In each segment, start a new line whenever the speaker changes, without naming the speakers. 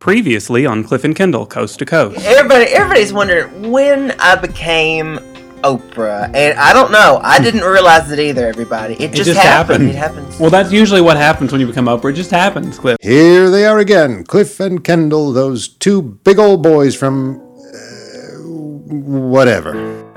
Previously on Cliff and Kendall, Coast to Coast.
Everybody's wondering when I became Oprah, and I don't know. I didn't realize it either, everybody. It just happened. It happens.
Well, that's usually what happens when you become Oprah. It just happens, Cliff.
Here they are again, Cliff and Kendall, those two big old boys from... whatever.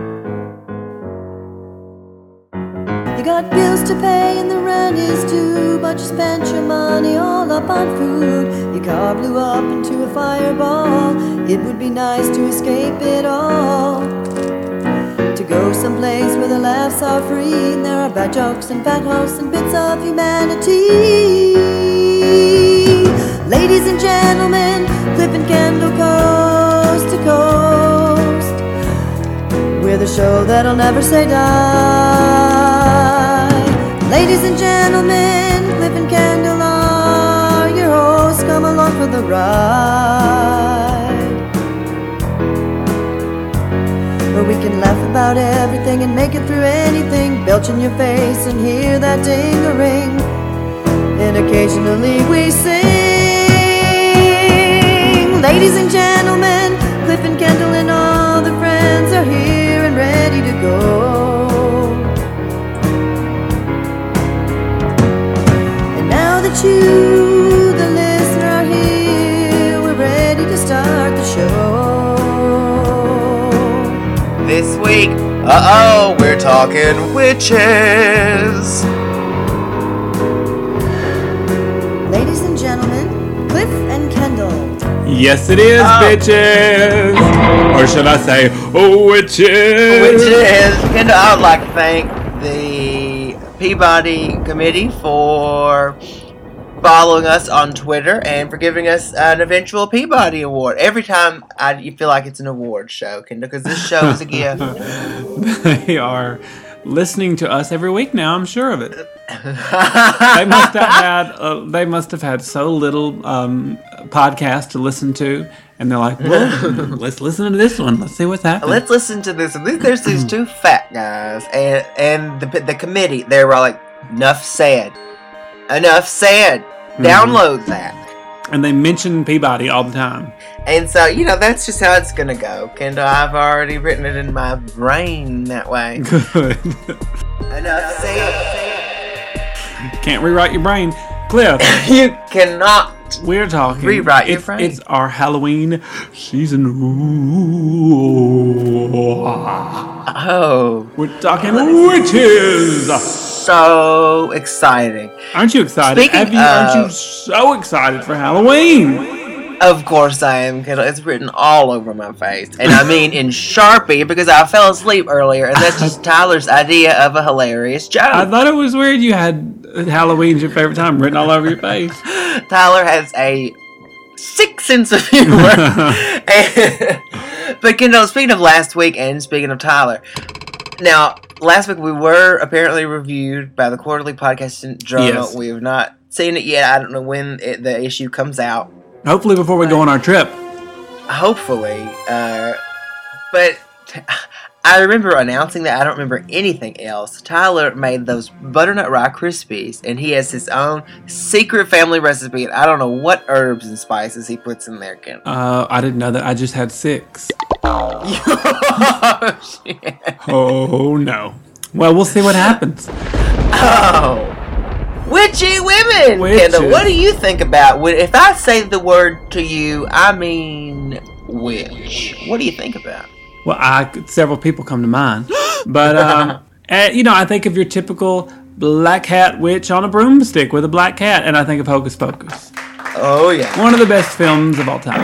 You got bills to pay and the rent is due, but you spent your money all up on food. Your car blew up into a fireball. It would be nice to escape it all, to go someplace where the laughs are free and there are bad jokes and fat hosts and bits of humanity. Ladies and gentlemen, Cliff and Kendall, Coast to Coast. We're the show that'll never say die. Ladies and gentlemen, Cliff and Kendall are your hosts. Come along for the ride, where we can laugh about everything and make it through anything. Belch in your face and hear that ding-a-ring, and occasionally we sing. Ladies and gentlemen, Cliff and Kendall and all their friends are here and ready to go. And now that you, the listener, are here, we're ready to start the show.
This week, we're talking witches.
Ladies and gentlemen, Cliff and Kendall.
Yes, it is, bitches. Or should I say, witches?
Witches. And I'd like to thank the Peabody Committee for following us on Twitter and for giving us an eventual Peabody Award. Every time you feel like it's an award show, Kendall, because this show is a gift.
They are listening to us every week now, I'm sure of it. They must have had so little podcast to listen to, and they're like, well, let's listen to this one. Let's see what's happening.
Let's listen to this. There's these two fat guys, and the committee, they were like, enough said. Download that.
And they mention Peabody all the time.
And so, that's just how it's going to go. Kendall, I've already written it in my brain that way.
Good.
Enough said.
Can't rewrite your brain. Cliff.
You cannot.
We're talking.
Rewrite your brain.
It's our Halloween season.
Oh.
We're talking witches.
So exciting.
Aren't you excited? Aren't you so excited for Halloween?
Of course I am, Kendall. It's written all over my face. And I mean in Sharpie because I fell asleep earlier, and that's just Tyler's idea of a hilarious joke.
I thought it was weird you had Halloween's your favorite time written all over your face.
Tyler has a sick sense of humor. But Kendall, speaking of last week and speaking of Tyler, now, last week we were apparently reviewed by the Quarterly Podcasting Journal.
Yes.
We have not seen it yet. I don't know when the issue comes out.
Hopefully before we go on our trip.
Hopefully. But I remember announcing that. I don't remember anything else. Tyler made those butternut rye Krispies, and he has his own secret family recipe. And I don't know what herbs and spices he puts in there, Ken.
I didn't know that. I just had 6.
Oh, shit.
Oh, no. Well, we'll see what happens.
Oh. Witchy women!
Witches.
Kendall, what do you think about... If I say the word to you, I mean witch. What do you think about?
Well, several people come to mind. But, I think of your typical black hat witch on a broomstick with a black hat, and I think of Hocus Pocus.
Oh, yeah.
One of the best films of all time.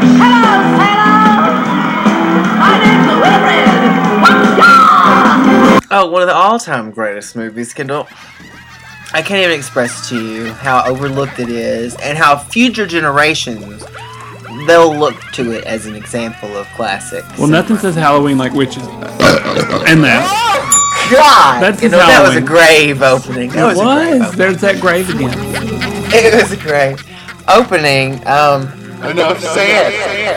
Oh, one of the all-time greatest movies, Kendall. I can't even express to you how overlooked it is and how future generations, they'll look to it as an example of classics.
Well, nothing says Halloween like witches. And that.
God!
That's
that was a grave opening.
It was. There's that grave again.
It was a grave opening. Enough said.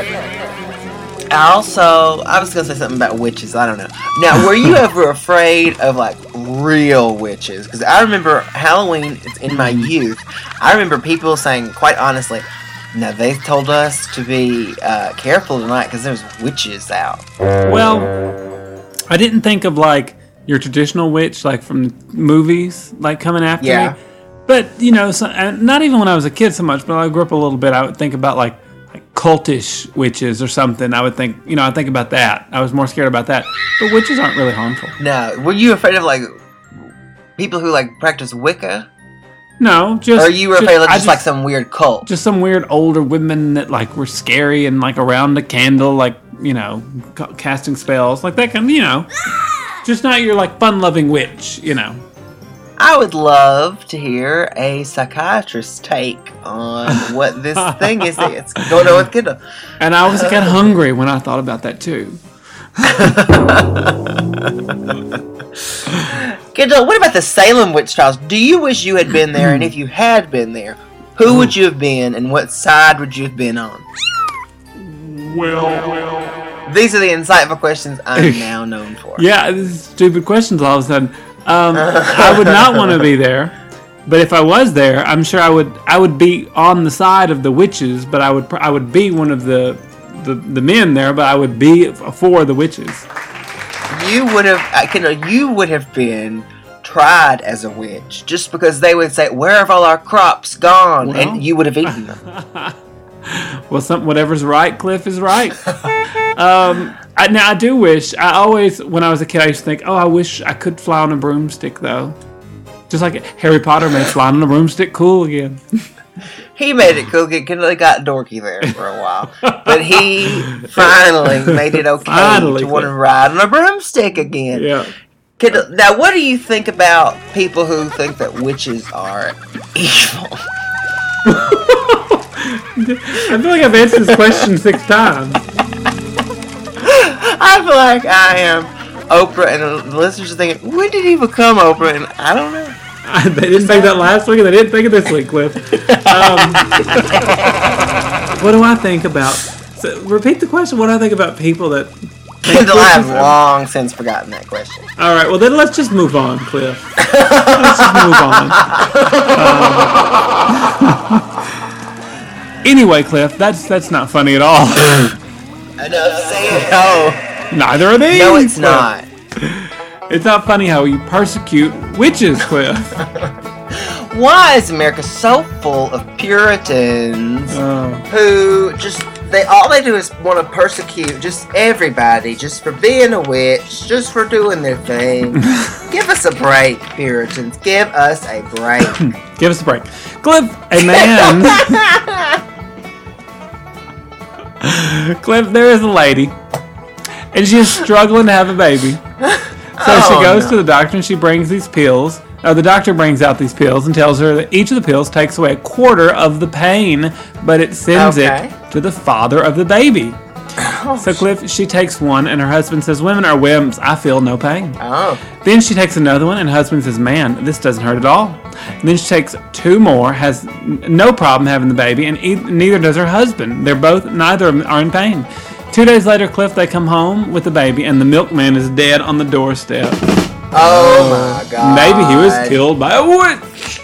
I was going to say something about witches. I don't know. Now, were you ever afraid of, real witches? Because I remember Halloween in my youth. I remember people saying, quite honestly, Now, they told us to be careful tonight because there's witches out.
Well, I didn't think of, like, your traditional witch, like, from movies, like, coming after me. But, you know, not even when I was a kid so much, but I grew up a little bit, I would think about, like cultish witches or something. I would think, you know, I think about that. I was more scared about that. But witches aren't really harmful.
No. Were you afraid of, like, people who, like, practice Wicca?
No, just...
Or you were afraid of just like, some weird cult?
Just some weird older women that, like, were scary and, like, around a candle, like, you know, casting spells. Like, that kind of, you know. Just not your, like, fun-loving witch, you know.
I would love to hear a psychiatrist's take on what this thing is. It's going on with Kendall.
And I was kind of hungry when I thought about that, too.
Kendall, what about the Salem witch trials? Do you wish you had been there? And if you had been there, who would you have been and what side would you have been on?
Well.
These are the insightful questions I'm now known for.
Yeah, this is stupid questions all of a sudden. I would not want to be there, but if I was there, I'm sure I would be on the side of the witches, but I would be one of the men there, but I would be for the witches.
You would have been tried as a witch just because they would say, "Where have all our crops gone?"
Well,
and you would have eaten them.
Well, whatever's right, Cliff, is right. Now, I do wish, when I was a kid, I used to think, I wish I could fly on a broomstick, though. Just like Harry Potter made flying on a broomstick cool again.
He made it cool. It got dorky there for a while. But he finally made it okay to want to ride on a broomstick again.
Yeah.
Now, what do you think about people who think that witches are evil?
I feel like I've answered this question 6 times.
I feel like I am Oprah, and the listeners are thinking, when did he become Oprah? And I don't know.
They didn't think that last week, and they didn't think it this week, Cliff. What do I think about... So, repeat the question. What do I think about people that...
Kendall, I have long since forgotten that question.
All right, well, then let's just move on, Cliff. Let's just move on. Anyway, Cliff, that's not funny at all.
Enough saying no.
Neither are these.
No, it's not.
It's not funny how you persecute witches, Cliff.
Why is America so full of Puritans who just all they do is want to persecute just everybody just for being a witch, just for doing their thing? Give us a break, Puritans. Give us a break.
Give us a break. Cliff, a man... Cliff, there is a lady, and she's struggling to have a baby. So she goes to the doctor, and she brings these pills. The doctor brings out these pills and tells her that each of the pills takes away 1/4 of the pain, but it sends it to the father of the baby. So Cliff, she takes one, and her husband says, "Women are wimps. I feel no pain." Then she takes another one, and her husband says, "Man, this doesn't hurt at all." And then she takes 2 more, has no problem having the baby, and neither does her husband. Neither of them are in pain. 2 days later, Cliff, they come home with the baby, and the milkman is dead on the doorstep.
Oh my God!
Maybe he was killed by a witch.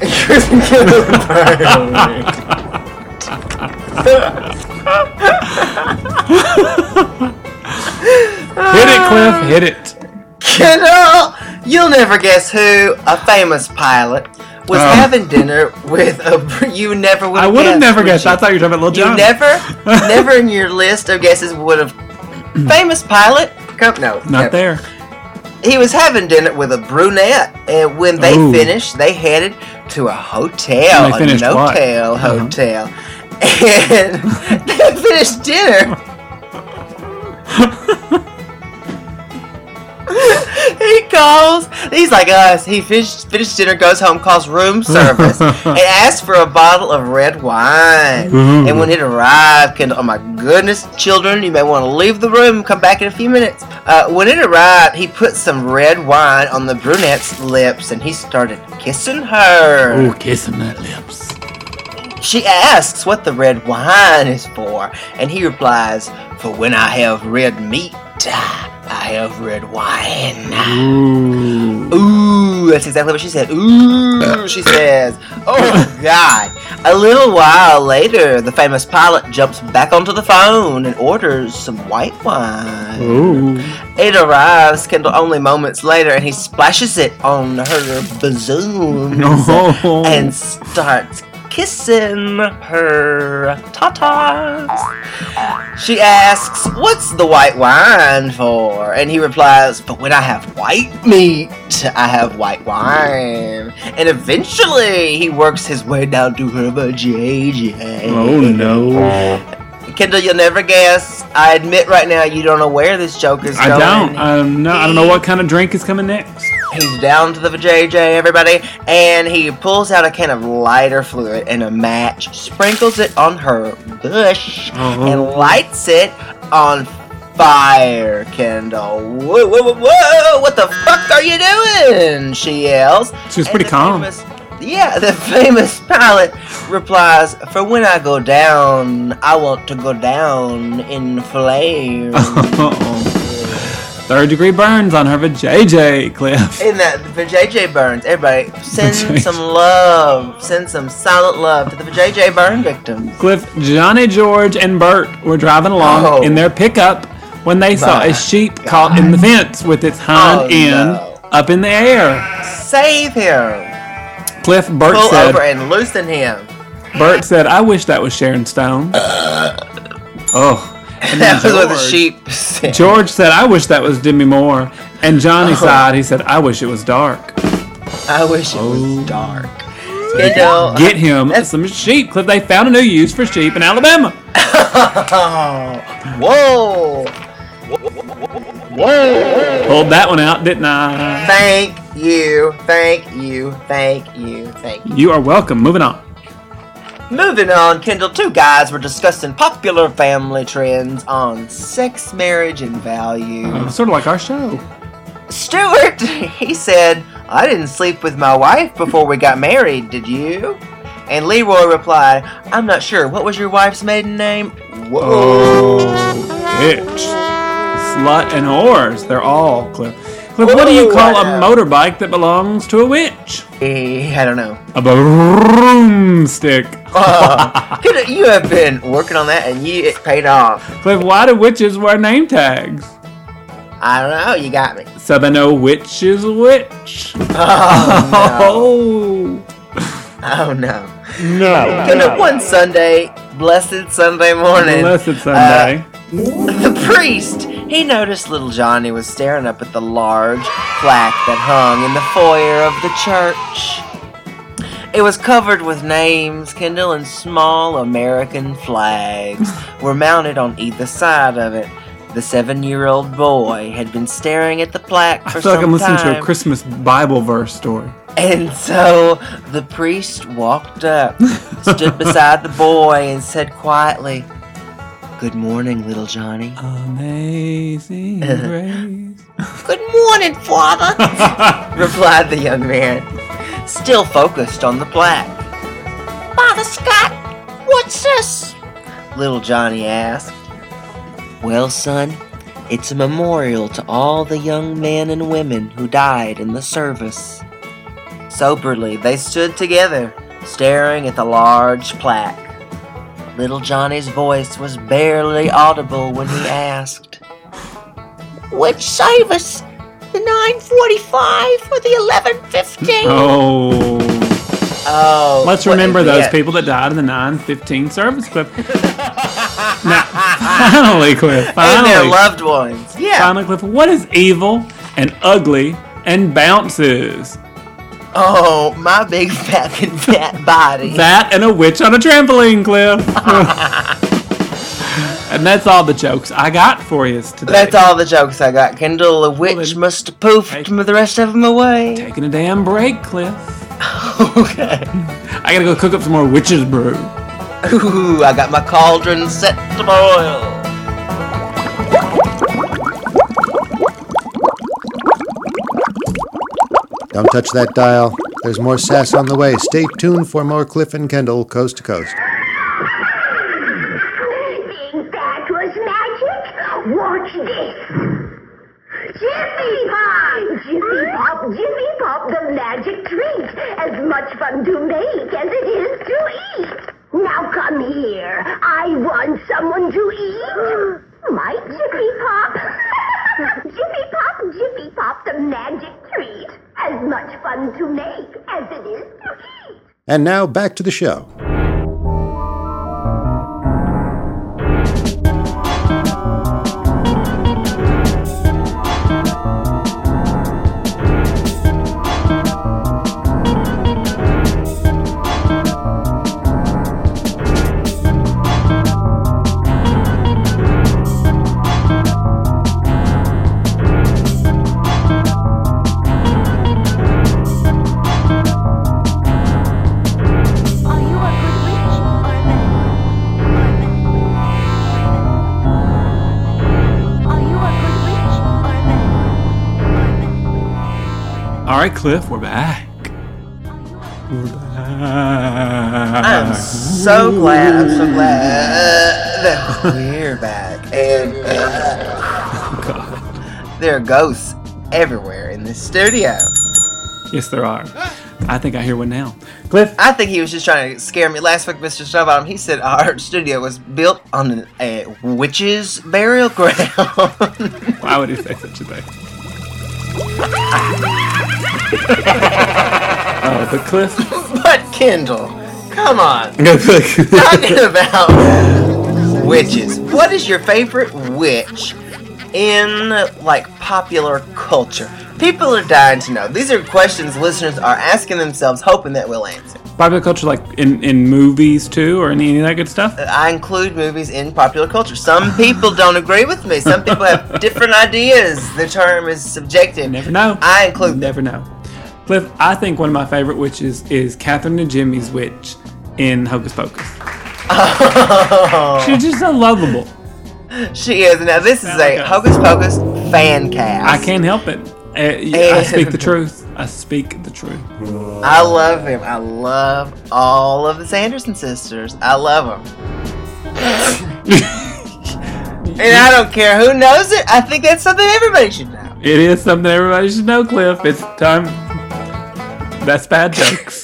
Hit it, Cliff. Hit it.
Kendall, you'll never guess who a famous pilot was having dinner with you never would have
I would have never guessed. I thought you were talking about Lil Jon.
You never in your list of guesses would have... Famous pilot? No.
Not there.
He was having dinner with a brunette, and when they finished, they headed to a hotel, a no-tail hotel. And they finished dinner. He calls. He's like us. He finished dinner, goes home, calls room service, and asks for a bottle of red wine. And when it arrived, oh my goodness, children, you may want to leave the room. Come back in a few minutes. When it arrived, he put some red wine on the brunette's lips, and he started kissing her.
Oh, kissing that lips.
She asks what the red wine is for, and he replies, "For when I have red meat, I have red wine." Ooh, that's exactly what she said. Ooh, she says. Oh, God. A little while later, the famous pilot jumps back onto the phone and orders some white wine.
Ooh.
It arrives, Kendall, only moments later, and he splashes it on her bazooms
Oh.
and starts kissing her tatas. She asks, "What's the white wine for?" And he replies, "But when I have white meat, I have white wine." And eventually, he works his way down to her vajayjay.
Oh, no.
Kendall, you'll never guess. I admit right now you don't know where this joke is going.
I don't. I don't know what kind of drink is coming next.
He's down to the vajayjay, everybody, and he pulls out a can of lighter fluid and a match, sprinkles it on her bush, and lights it on fire, Kendall. Whoa, whoa, whoa, whoa, what the fuck are you doing? She yells.
She was pretty calm.
The famous pilot replies, "For when I go down, I want to go down in flames."
Third-degree burns on her vajayjay, Cliff.
In that, the vajayjay burns. Everybody, send
Vajayjay.
some love. Send some silent love to the vajayjay burn victims.
Cliff, Johnny, George, and Bert were driving along in their pickup when they saw a sheep caught in the fence with its hind end up in the air.
Save him.
Cliff, Bert
Pull
said,
over and loosen him.
Bert said, "I wish that was Sharon Stone." Oh. And
That was what the
George-
sheep said.
George said, "I wish that was Demi Moore." And Johnny sighed. He said, "I wish it was dark."
I wish it was dark. Kendall,
Get him some sheep, Cliff. They found a new use for sheep in Alabama.
Whoa.
Pulled that one out, didn't I?
Thank you. Thank you. Thank you. Thank you.
You are welcome. Moving on.
Moving on, Kendall, two guys were discussing popular family trends on sex, marriage, and values.
Sort of like our show.
Stuart, he said, "I didn't sleep with my wife before we got married, did you?" And Leroy replied, "I'm not sure. What was your wife's maiden name?" Whoa.
Bitch. Slut and whores. They're all, Cliff. Cliff, what do you call a motorbike that belongs to a witch?
I don't know.
A broomstick.
You have been working on that and it paid off.
Cliff, why do witches wear name tags?
I don't know. You got me.
So they know which is which.
Oh,
Oh.
no.
No.
Kendall, one Sunday, blessed Sunday morning.
Blessed Sunday.
The priest, he noticed little Johnny was staring up at the large plaque that hung in the foyer of the church. It was covered with names, Kendall, and small American flags were mounted on either side of it. The 7-year-old boy had been staring at the plaque for
I feel like I'm
some
listening to a
time.
Christmas Bible verse story.
And so the priest walked up, stood beside the boy, and said quietly, "Good morning, little Johnny."
Amazing grace.
"Good morning, Father," replied the young man, still focused on the plaque. "Father Scott, what's this?" little Johnny asked. "Well, son, it's a memorial to all the young men and women who died in the service." Soberly, they stood together, staring at the large plaque. Little Johnny's voice was barely audible when he asked, "Which service? The 9:45 or the 11:15?
Oh. Let's
what
remember
a
those
bitch.
people that died in the 9:15 service clip. Now, finally, Cliff.
And their
Finally.
loved ones. Yeah.
Finally, Cliff. What is evil and ugly and bounces?
Oh, my big fat body.
That and a witch on a trampoline, Cliff. And that's all the jokes I got for you today.
That's all the jokes I got. Kendall, the witch must have poofed the rest of them away.
Taking a damn break, Cliff.
Okay.
I gotta go cook up some more witch's brew.
Ooh, I got my cauldron set to boil.
Don't touch that dial. There's more sass on the way. Stay tuned for more Cliff and Kendall Coast to Coast.
Think that was magic? Watch this. Jiffy Pop! Jiffy Pop, Jiffy Pop, the magic treat. As much fun to make as it is to eat. Now come here. I want someone to eat. My Jiffy Pop. Jiffy Pop, the magic treat. As much fun to make as it is to eat.
And now back to the show.
All right, Cliff, we're back.
I'm so glad that we're back. And there are ghosts everywhere in this studio.
Yes, there are. I think I hear one now. Cliff?
I think he was just trying to scare me. Last week, Mr. Snowbottom, he said our studio was built on a witch's burial ground.
Why would he say such a thing? Oh, but Cliff?
But Kendall, come on. Talking about witches. What is your favorite witch in, like, popular culture? People are dying to know. These are questions listeners are asking themselves, hoping that we'll answer.
Popular culture, like in movies too, or any of that good stuff?
I include movies in popular culture. Some people don't agree with me. Some people have different ideas. The term is subjective.
You never know.
I include them.
Never know. Cliff, I think one of my favorite witches is Catherine and Jimmy's witch in Hocus Pocus.
Oh.
She's just so lovable.
She is. Now, this is a Hocus Pocus fan cast.
I can't help it. I speak the truth. I speak the truth.
I love him. I love all of the Sanderson sisters. I love them. And I don't care who knows it. I think that's something everybody should know.
It is something everybody should know, Cliff. It's time. That's bad jokes.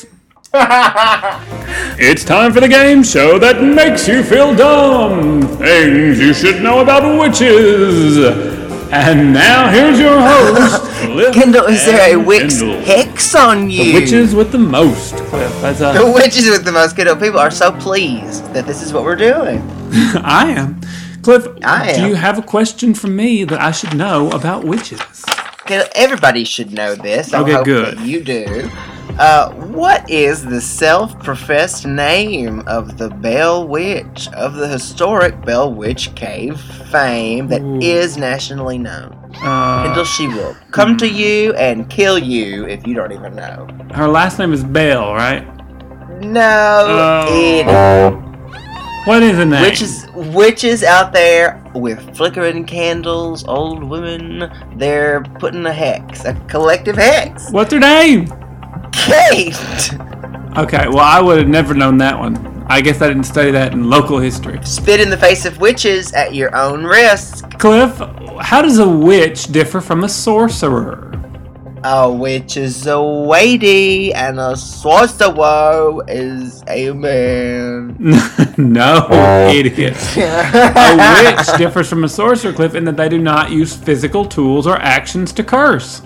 It's time for the game show that makes you feel dumb. Things you should know about witches. And now here's your host, Cliff.
Kendall, is there a witch
Kendall.
hex on you?
The witches with the most, Cliff. That's
The witches with the most. Kendall, people are so pleased that this is what we're doing.
I am. Cliff,
I am.
do you have a question for me that I should know about witches?
Kendall, everybody should know this. I
Okay,
hope
good.
that you do. What is the self-professed name of the Bell Witch of the historic Bell Witch Cave fame that is nationally known? Kendall, she will come to you and kill you if you don't even know.
Her last name is Bell, right?
No,
What is the name?
Witches out there with flickering candles, old women, they're putting a hex, a collective hex.
What's her name?
Kate!
Okay, well, I would have never known that one. I guess I didn't study that in local history.
Spit in the face of witches at your own risk.
Cliff, how does a witch differ from a sorcerer?
A witch is a lady, and a sorcerer is a man.
No, idiot. A witch differs from a sorcerer, Cliff, in that they do not use physical tools or actions to curse.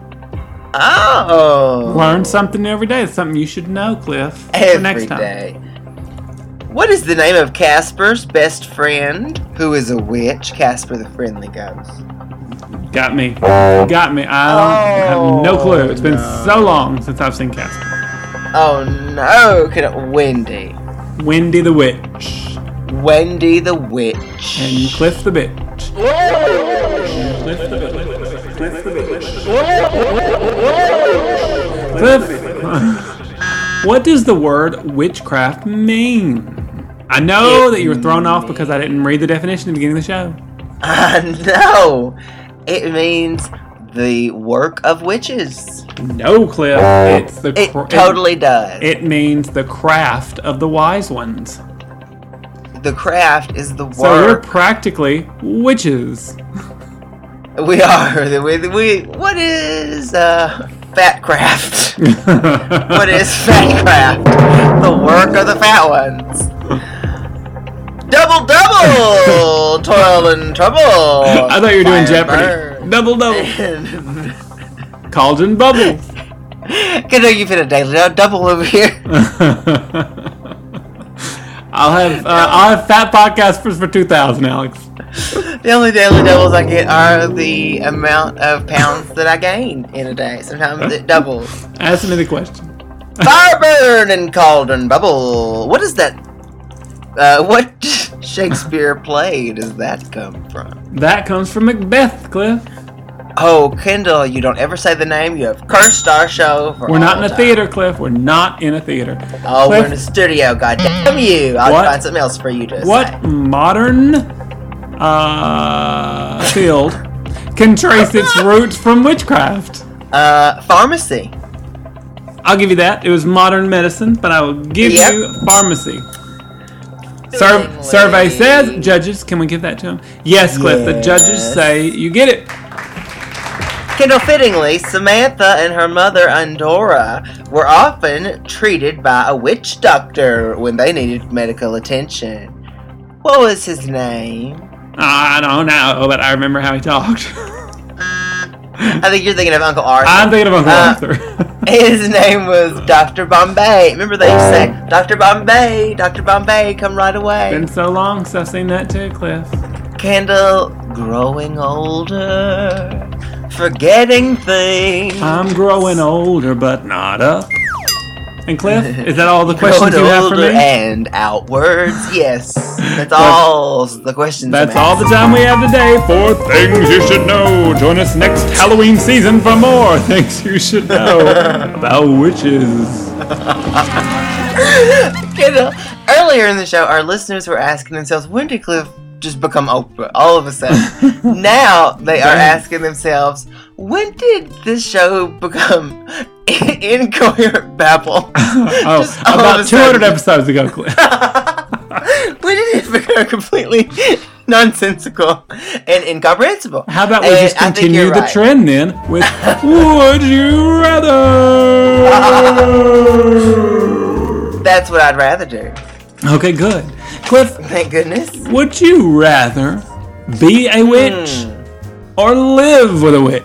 Oh.
Learn something every day. It's something you should know, Cliff. For
Every
next time.
day. What is the name of Casper's best friend, who is a witch? Casper the Friendly Ghost.
Got me. I have no clue. It's been so long since I've seen Casper.
Oh no, Wendy.
Wendy the Witch.
Wendy the Witch.
And Cliff the Bitch. Cliff the Bitch. Cliff the Bitch. Cliff, what does the word witchcraft mean? I know that you were thrown off because I didn't read the definition at the beginning of the show.
No. It means the work of witches.
No, Cliff.
It totally does.
It means the craft of the wise ones.
The craft is the work.
So we're practically witches.
We are. What is fat craft? What is fat craft? The work of the fat ones. Double, toil and trouble.
I thought you were doing
Fire
Jeopardy.
burn.
Double. Cauldron bubbles.
Can you fit a daily double over here?
I'll have fat podcasters for 2,000, Alex.
The only daily doubles I get are the amount of pounds that I gain in a day. Sometimes it doubles.
Ask me the question.
Fire burn and cauldron bubble. What is that? What Shakespeare play does that come from?
That comes from Macbeth, Cliff.
Oh, Kendall, you don't ever say the name. You have cursed our show for
We're not
all
in a
time.
theater, Cliff. We're not in a theater.
Oh,
Cliff,
we're in a studio. God damn you! I'll
What?
find something else for you to
what
say.
modern field can trace its roots from witchcraft?
Pharmacy.
I'll give you that. It was modern medicine, but I will give
Yep.
you pharmacy.
Fittingly.
Survey says, judges, can we give that to him? Yes, Cliff, the judges
Yes.
say you get it.
Kendall, fittingly, Samantha and her mother, Andorra, were often treated by a witch doctor when they needed medical attention. What was his name?
I don't know, but I remember how he talked.
I think you're thinking of Uncle Arthur.
I'm thinking of Uncle Arthur.
His name was Dr. Bombay. Remember they used to say, Dr. Bombay, come right away.
Been so long since I've seen that too, Cliff.
Kendall, growing older, forgetting things.
I'm growing older, but not up. And Cliff, is that all the
Growing
questions you have for
older
me?
and outwards, yes. That's all the questions.
That's
I'm
all the time we have today for Things You Should Know. Join us next Halloween season for more Things You Should Know about witches.
Kendall, earlier in the show, our listeners were asking themselves, when did Cliff just become Oprah all of a sudden? Now they are asking themselves, when did this show become incoherent babble?
Oh,
Just all of
about
a
200
sudden.
episodes ago, Cliff.
When did it become completely nonsensical and incomprehensible?
How about we
And
just
I think
continue
you're
the
right.
trend then with Would You Rather?
That's what I'd rather do.
Okay, good. Cliff,
Thank goodness.
would you rather be a witch or live with a witch?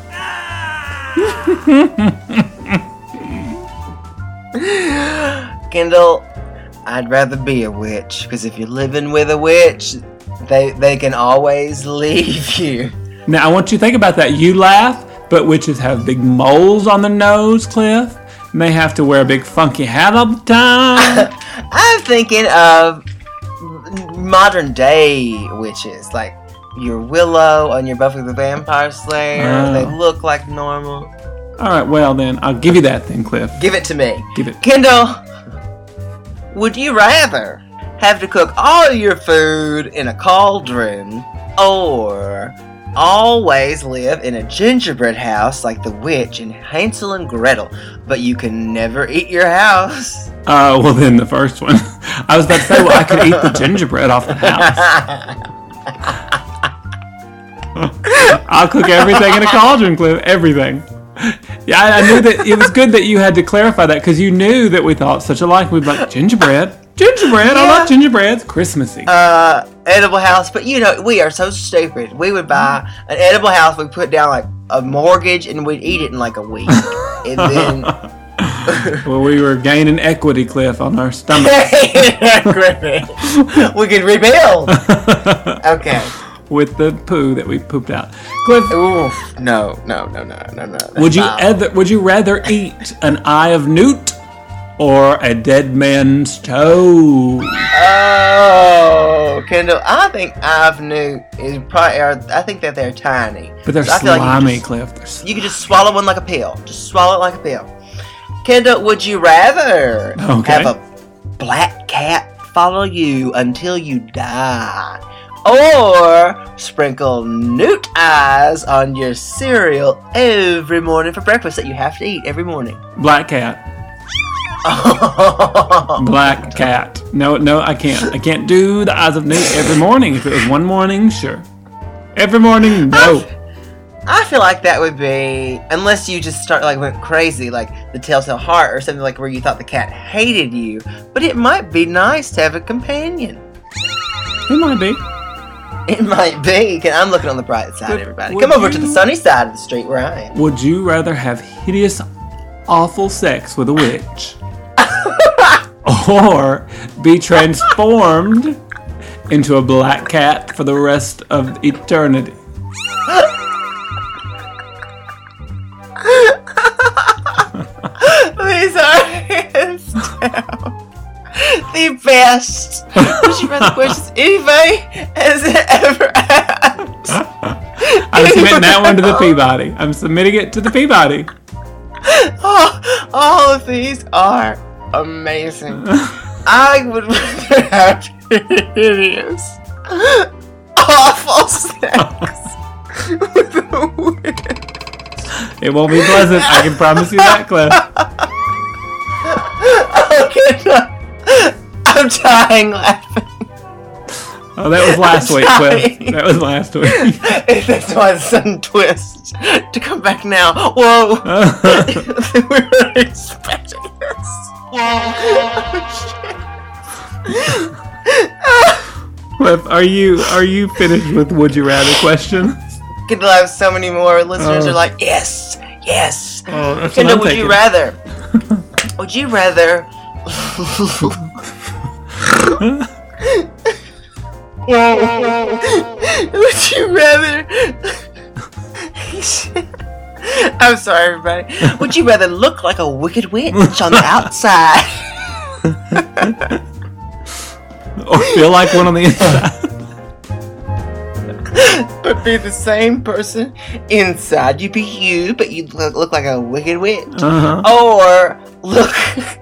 Kendall, I'd rather be a witch, because if you're living with a witch, they can always leave you.
Now, I want you to think about that. You laugh, but witches have big moles on their nose, Cliff. And they have to wear a big funky hat all the time.
I'm thinking of modern day witches, like your Willow and your Buffy the Vampire Slayer.
Oh.
They look like normal.
All right, well then, I'll give you that then, Cliff.
Give it to me.
Give it.
Kendall, would you rather have to cook all your food in a cauldron or always live in a gingerbread house like the witch in Hansel and Gretel, but you can never eat your house?
Well then, the first one. I was about to say, well, I could eat the gingerbread off the house. I'll cook everything in a cauldron, Cliff. Everything. Yeah, I knew that it was good that you had to clarify that because you knew that we thought such alike. We'd be like, gingerbread? Gingerbread? I love gingerbread. It's Christmassy.
Edible house, but you know, we are so stupid. We would buy an edible house, we'd put down like a mortgage, and we'd eat it in like a week. And then
Well, we were gaining equity, Cliff, on our stomach.
we could rebuild. Okay.
With the poo that we pooped out. Cliff,
Oof. No.
would you rather eat an eye of newt or a dead man's toe?
Oh, Kendall, I think I've knew is probably. I think that they're tiny.
But they're
So I feel like
slimy,
you could
Cliff.
just- You could just swallow one like a pill. Just swallow it like a pill. Kendall, would you rather
Okay.
have a black cat follow you until you die, or sprinkle newt eyes on your cereal every morning for breakfast that you have to eat every morning?
Black cat. Black cat. No, I can't. I can't do the eyes of newt every morning. If it was one morning, sure. Every morning, no.
I feel like that would be, unless you just went crazy, like the Telltale Heart or something like where you thought the cat hated you. But it might be nice to have a companion.
It might be.
It might be. I'm looking on the bright side, everybody.
would
Come over
you-
to the sunny side of the street where I am.
Would you rather have hideous, awful sex with a witch? Or be transformed into a black cat for the rest of eternity?
These are hands down the best. Would you rather questions anybody has ever asked?
I'm submitting that one to the Peabody. I'm submitting it to the Peabody.
All of these are amazing. I would rather have hideous, awful sex with a witch.
It won't be pleasant. I can promise you that, Cliff.
I'm dying laughing.
Oh, that was last week, Cliff. That was last week.
That's why the sudden twist to come back now. Whoa. We weren't expecting this.
Cliff, are you finished with Would You Rather questions?
Kendall, I have so many more. Listeners are like, yes.
Oh, that's
Kendall,
what I'm
would you
taking.
rather? Would you rather? Would you rather? I'm sorry, everybody. Would you rather look like a wicked witch on the outside?
Or feel like one on the inside?
But be the same person inside. You'd be you, but you'd look like a wicked witch.
Uh-huh.
Or look.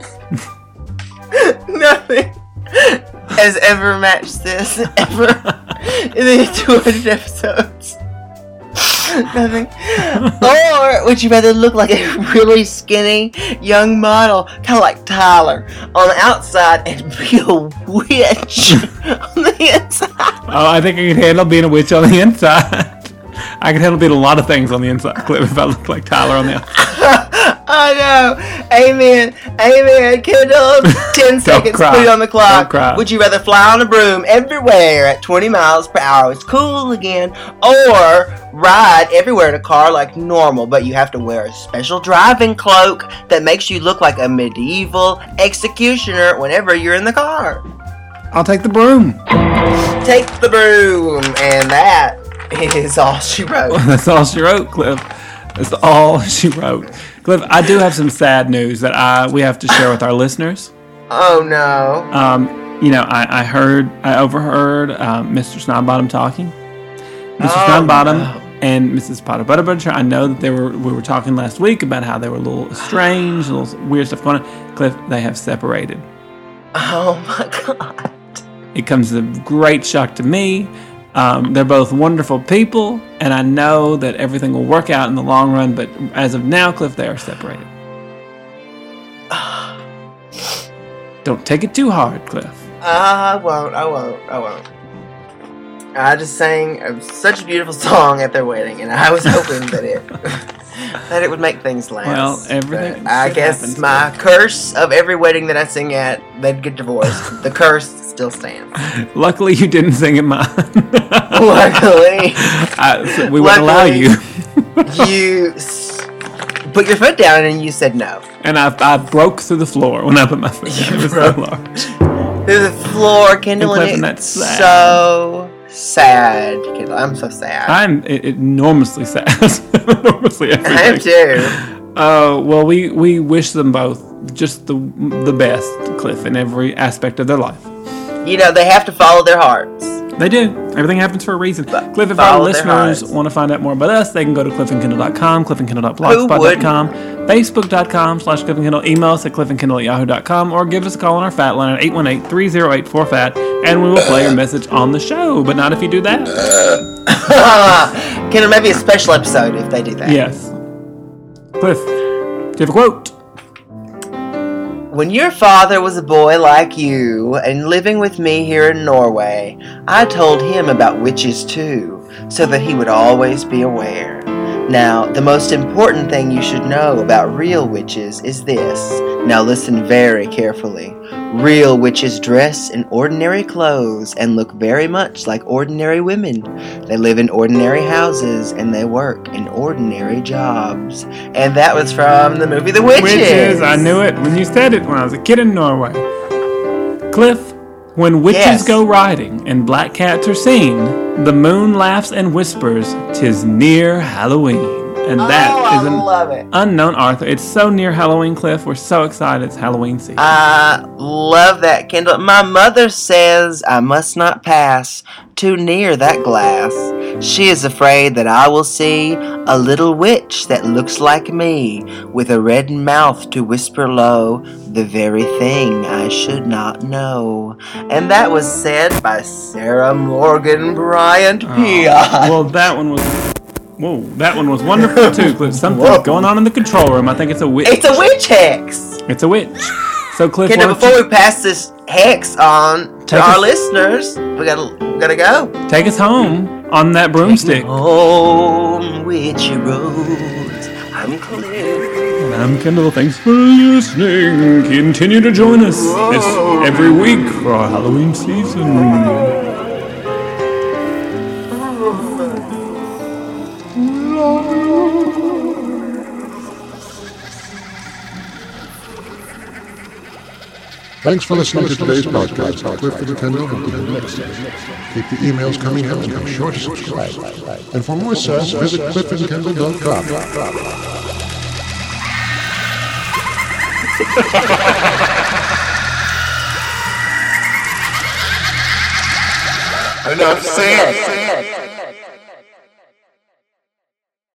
Nothing has ever matched this ever in the 200 episodes. Nothing. Or would you rather look like a really skinny young model, kind of like Tyler, on the outside and be a witch on the inside?
Oh, I think I could handle being a witch on the inside. I could handle being a lot of things on the inside, Cliff, if I looked like Tyler on the outside.
I know. Amen. Kendall, 10 seconds.
cry.
Put it on the clock.
Don't cry.
Would you rather fly on a broom everywhere at 20 miles per hour? It's cool again. Or ride everywhere in a car like normal, but you have to wear a special driving cloak that makes you look like a medieval executioner whenever you're in the car?
I'll take the broom.
Take the broom. And that is all she wrote.
That's all she wrote, Cliff. That's all she wrote. Cliff, I do have some sad news that we have to share with our listeners.
Oh, no.
I overheard Mr. Snodbottom talking. Mr. Snodbottom and Mrs. Potter Butterbutcher. I know that we were talking last week about how they were a little estranged, a little weird stuff going on. Cliff, they have separated.
Oh, my God.
It comes as a great shock to me. They're both wonderful people, and I know that everything will work out in the long run, but as of now, Cliff, they are separated. Don't take it too hard, Cliff.
I won't. I just sang such a beautiful song at their wedding, and I was hoping that it would make things last.
Well, everything.
But I guess
happens.
my curse of every wedding that I sing at, they'd get divorced. The curse still stands.
Luckily, you didn't sing in mine.
Luckily,
So we wouldn't allow you.
You put your foot down and you said no.
And I broke through the floor when I put my foot down. It was so large.
Through the floor, Kendall,
Cliff, and
and
that's
it's
sad.
so sad, Kendall. I'm so sad.
I'm enormously sad. Enormously every
I am
day.
too.
Oh, well, we wish them both just the best, Cliff, in every aspect of their life.
You know, they have to follow their hearts.
They do. Everything happens for a reason. Cliff, if our
follow their
listeners
hearts.
want to find out more about us, they can go to cliffandkindle.com, cliffandkindle.blogspot.com, facebook.com/cliffandkindle, email us at cliffandkindle@yahoo.com, or give us a call on our fat line at 818-308-4FAT, and we will play your message on the show, but not if you do that.
Kendall, maybe a special episode if they do that.
Yes. Cliff, do you have a quote?
When your father was a boy like you and living with me here in Norway, I told him about witches too, so that he would always be aware. Now, the most important thing you should know about real witches is this. Now listen very carefully. Real witches dress in ordinary clothes and look very much like ordinary women. They live in ordinary houses and they work in ordinary jobs. And that was from the movie The Witches.
Witches, I knew it when you said it when I was a kid in Norway. Cliff, when witches
Yes.
go riding and black cats are seen, the moon laughs and whispers, "'Tis near Halloween." And that is an
love it.
unknown Arthur. It's so near Halloween, Cliff. We're so excited it's Halloween season.
I love that, Kendall. My mother says I must not pass too near that glass. She is afraid that I will see a little witch that looks like me, with a red mouth to whisper low the very thing I should not know. And that was said by Sarah Morgan Bryant Piot.
Well, that one was wonderful too, Cliff. Something's going on in the control room. I think it's a witch.
It's a witch hex.
It's a witch. So, Cliff,
Kendall,
why don't
before
you
we pass this hex on to
Take
our
us-
listeners, we gotta go.
take us home on that broomstick?
Home, witchy roads. I'm Cliff.
And I'm Kendall. Thanks for listening. Continue to join us every week for our Halloween season.
Thanks for listening to today's podcast. Cliff and Kendall will be next. Keep the emails coming in and be sure to subscribe. And for more sass, visit cliffandkendall.com.
Enough said.